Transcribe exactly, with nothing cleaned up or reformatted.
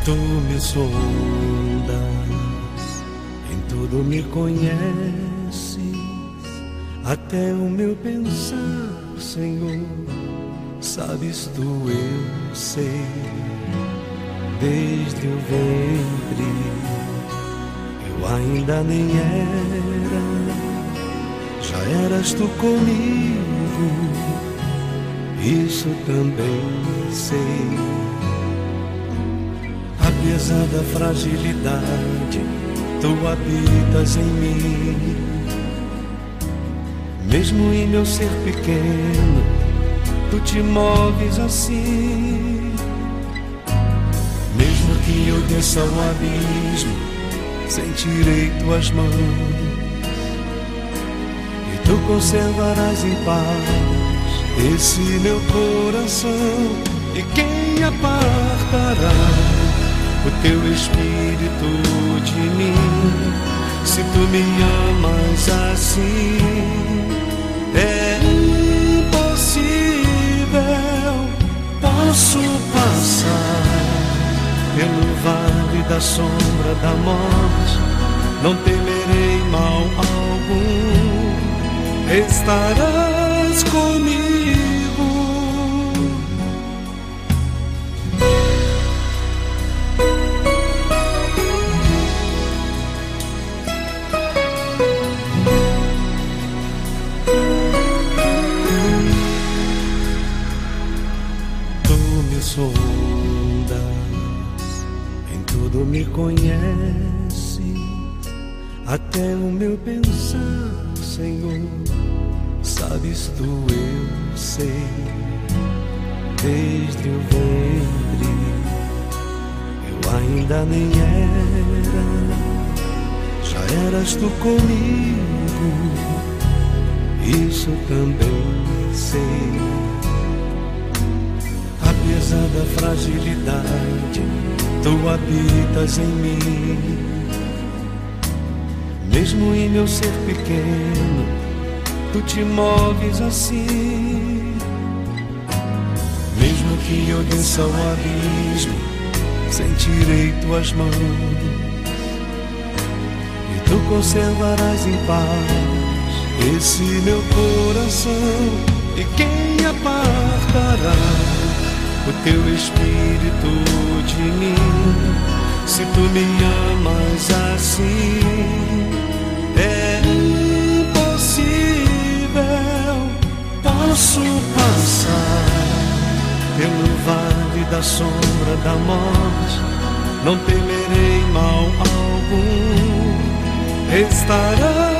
Tu me sondas, em tudo me conheces, até o meu pensar, Senhor, sabes tu, eu sei. Desde o ventre eu ainda nem era, já eras tu comigo, isso também sei. Apesar da fragilidade, tu habitas em mim. Mesmo em meu ser pequeno, tu te moves assim. Mesmo que eu desça ao abismo, sentirei tuas mãos, e tu conservarás em paz esse meu coração. E quem apartará o teu espírito de mim, se tu me amas assim? É impossível. Posso passar pelo vale da sombra da morte, não temerei mal algum, estarás comigo. Sondas, em tudo me conheces, até o meu pensar, Senhor, sabes tu, eu sei. Desde o ventre eu ainda nem era, já eras tu comigo, isso também sei. Apesar da fragilidade, tu habitas em mim. Mesmo em meu ser pequeno, tu te moves assim. Mesmo que eu desça ao abismo, sentirei tuas mãos, e tu conservarás em paz esse meu coração. E quem apartará o teu espírito de mim, se tu me amas assim? É impossível. Posso passar pelo vale da sombra da morte, não temerei mal algum, estarás